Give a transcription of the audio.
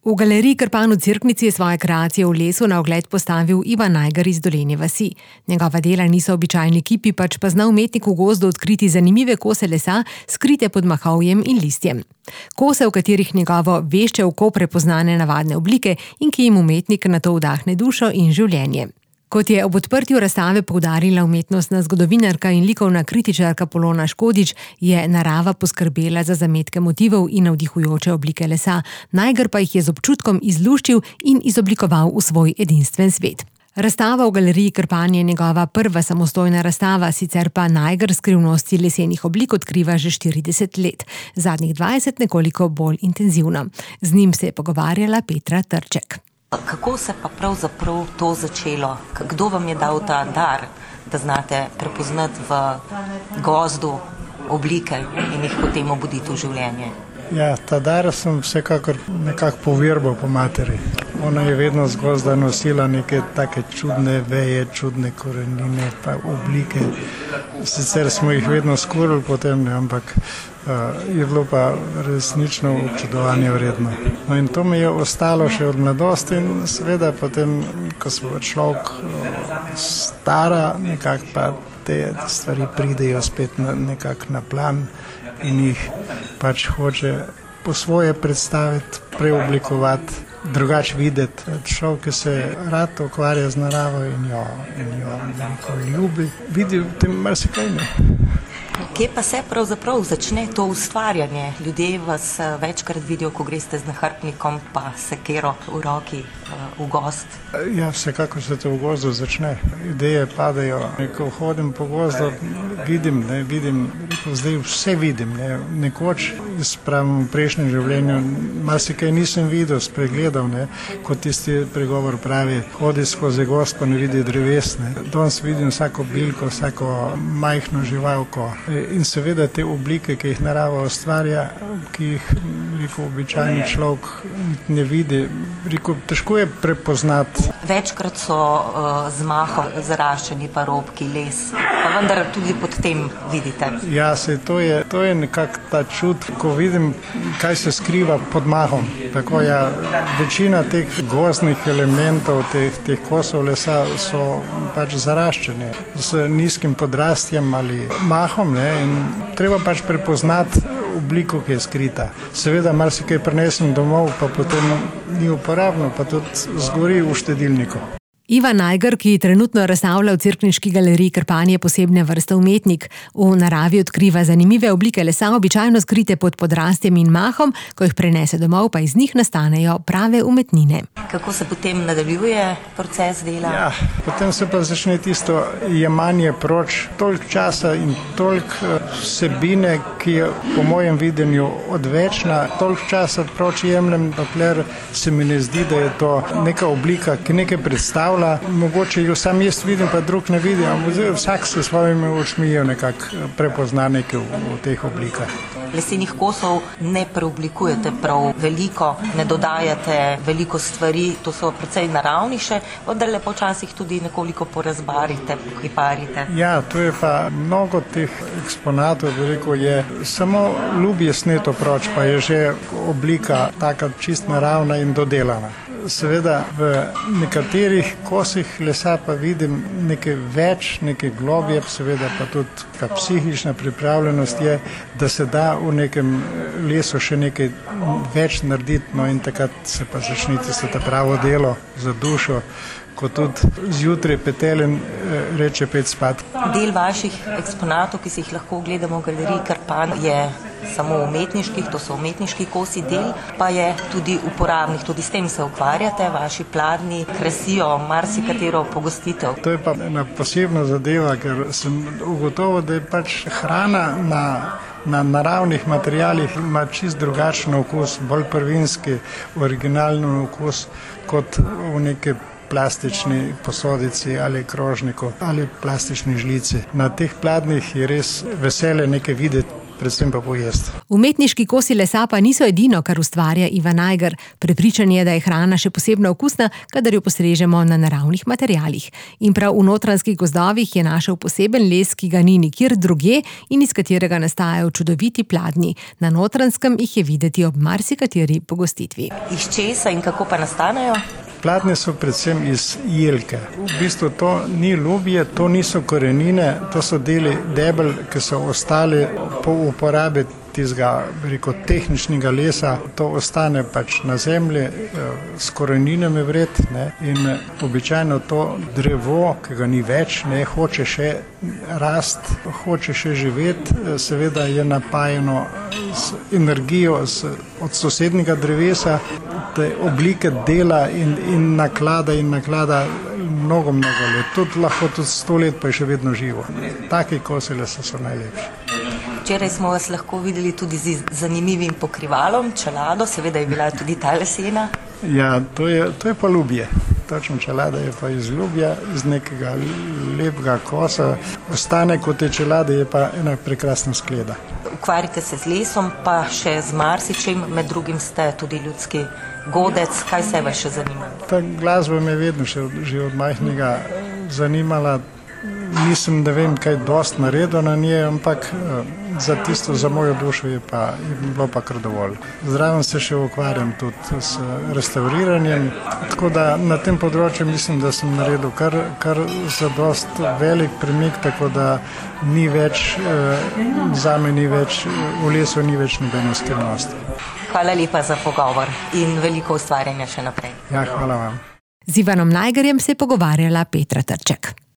V galeriji Krpan v Cerknici je svoje kreacije v lesu na ogled postavil Ivan Najgar iz Dolenje vasi. Njegova dela niso običajni kipi, pač pa zna umetnik v gozdu odkriti zanimive kose lesa, skrite pod mahovjem in listjem. Kose, v katerih njegovo vešče oko prepozna nenavadne oblike in ki jim umetnik nato vdahne dušo in življenje. Kot je ob odprtju razstave poudarila umetnostna zgodovinarka in likovna kritičarka Polona Škodič, je narava poskrbela za zametke motivov in navdihujoče oblike lesa. Najgar pa jih je z občutkom izluščil in izoblikoval v svoj edinstven svet. Razstava v galeriji Krpan je njegova prva samostojna razstava, sicer pa Najgar skrivnosti lesenih oblik odkriva že 40 let. Zadnjih 20 nekoliko bolj intenzivno. Z njim se je pogovarjala Petra Trček. Kako se pa pravzaprav to začelo? Kdo vam je dal ta dar, da znate prepoznati v gozdu oblike in jih potem obuditi v življenje? Ja, ta dar sem vsekakor nekako povirbal po materi. Ona je vedno z gozda nosila neke take čudne veje, čudne korenine, pa oblike. Sicer smo jih vedno skurili potem, ampak je bilo pa resnično občudovanje vredno. No in to mi je ostalo še od mladosti in seveda potem, ko smo človek stara, nekako pa te stvari pridejo spet nekako na plan in jih pač hoče po svoje predstaviti, preoblikovati, drugače videti. Človek, ki se rad ukvarja z naravo in jo veliko ljubi, vidi v tem marsikaj. Kje pa se pravzaprav začne to ustvarjanje? Ljudje vas večkrat vidijo, ko greste z nahrbtnikom pa sekero v roki v gozd. Ja, vsekakor se to v gozdu začne. Ideje padajo. Ko hodim po gozdu, vidim, zdaj vse vidim. Nekoč, v prejšnjem življenju, marsikaj nisem videl, spregledal, kot tisti pregovor pravi, hodi skozi gozd pa ne vidi dreves. Danes vidim vsako bilko, vsako majhno živalko. In seveda te oblike, ki jih narava ustvarja, ki jih običajni človek ne vidi, težko je prepoznati. Večkrat so z mahom zaraščeni pa robki, les, pa vendar tudi pod tem vidite. Ja, to je nekako ta čud, ko vidim, kaj se skriva pod mahom. Tako ja, večina teh gozdnih elementov, teh kosov lesa so pač zaraščeni z nizkim podrastjem ali mahom, in treba pač prepoznati obliko, ki je skrita. Seveda marsikaj prinesem domov, pa potem ni uporabno, pa tudi zgori v štedilniku. Ivan Najgar, ki trenutno razstavlja v Cerkniški galeriji Krpan, je posebne vrste umetnik. V naravi odkriva zanimive oblike lesa, običajno skrite pod podrastjem in mahom, ko jih prenese domov, pa iz njih nastanejo prave umetnine. Kako se potem nadaljuje proces dela? Ja, potem se pa začne tisto jemanje proč, toliko časa in toliko vsebine, ki je po mojem videnju odvečna, toliko časa proč jemljem, dokler se mi ne zdi, da je to neka oblika, ki nekaj predstavlja. Mogoče jo sam jaz vidim, pa drug ne vidi, ampak vsak se svojimi očmi je nekako prepozna nekaj v teh oblikah. Lesenih kosov ne preoblikujete prav veliko, ne dodajate veliko stvari, to so precej naravnejše, vendar le počasih tudi nekoliko porazbarite, pokiparite. Ja, to je pa mnogo teh eksponatov, veliko je samo ljubje sneto proč, pa je že oblika taka čist naravna in dodelana. Seveda v nekaterih kosih lesa pa vidim nekaj več, nekaj globje, seveda pa tudi psihična pripravljenost je, da se da v nekem lesu še nekaj več narediti, in takrat se pa začne tisto pravo delo za dušo, ko tudi zjutraj Petelin reče pet spat. Del vaših eksponatov, ki si jih lahko ogledamo v galeriji Krpan, je samo umetniških, to so umetniški kosi, del pa je tudi uporabnih, tudi s tem se ukvarjate, vaši pladnji krasijo marsikatero pogostitev. To je pa ena posebna zadeva, ker sem ugotovil, da je pač hrana na naravnih materialih ima čist drugačen okus, bolj prvinski, originalni okus kot v neke plastični posodici ali krožniku ali plastični žlici. Na teh pladnjih je res veselje nekaj videti, predvsem pa pojesti. Umetniški kosi lesa pa niso edino, kar ustvarja Ivan Najgar. Prepričan je, da je hrana še posebno okusna, kadar jo postrežemo na naravnih materialih. In prav v Notranjskih gozdovih je našel poseben les, ki ga ni nikjer drugje in iz katerega nastajajo čudoviti pladnji. Na Notranjskem jih je videti ob marsikateri pogostitvi. Iz česa in kako pa nastanejo? Pladnji so predvsem iz jelke. V bistvu to ni lubje, to niso korenine, to so deli debel, ki so ostali po uporabi tistega, tehničnega lesa. To ostane pač na zemlji s koreninami vred, ne? In običajno to drevo, ki ga ni več, ne, hoče še rast, hoče še živeti, seveda je napajeno z energijo od sosednjega drevesa, te oblike dela in naklada mnogo let. Tudi lahko 100 let, pa je še vedno živo. Taki kosi lesa so najlepši. Včeraj smo vas lahko videli tudi z zanimivim pokrivalom, čelado, seveda je bila tudi ta lesena. Ja, to je pa lubje. Točno, čelada je pa iz lubja, iz nekega lepega kosa. Ostanek od te čelade je pa ena prekrasna skleda. Ukvarjate se z lesom, pa še z marsičem, med drugim ste tudi ljudski godec. Kaj se vas še zanima? Ta glasba me je vedno že od majhnega zanimala. Nisem, da vem, kaj dost naredil na njej, ampak za mojo dušo je bilo pa kar dovolj. Zraven se še ukvarjam tudi s restauriranjem, tako da na tem področju mislim, da sem naredil kar za dost velik premik, tako da ni več, zame ni več, v lesu ni več nobene skrivnosti. Hvala lepa za pogovor in veliko ustvarjanja še naprej. Ja, hvala vam. Z Ivanom Najgarjem se je pogovarjala Petra Trček.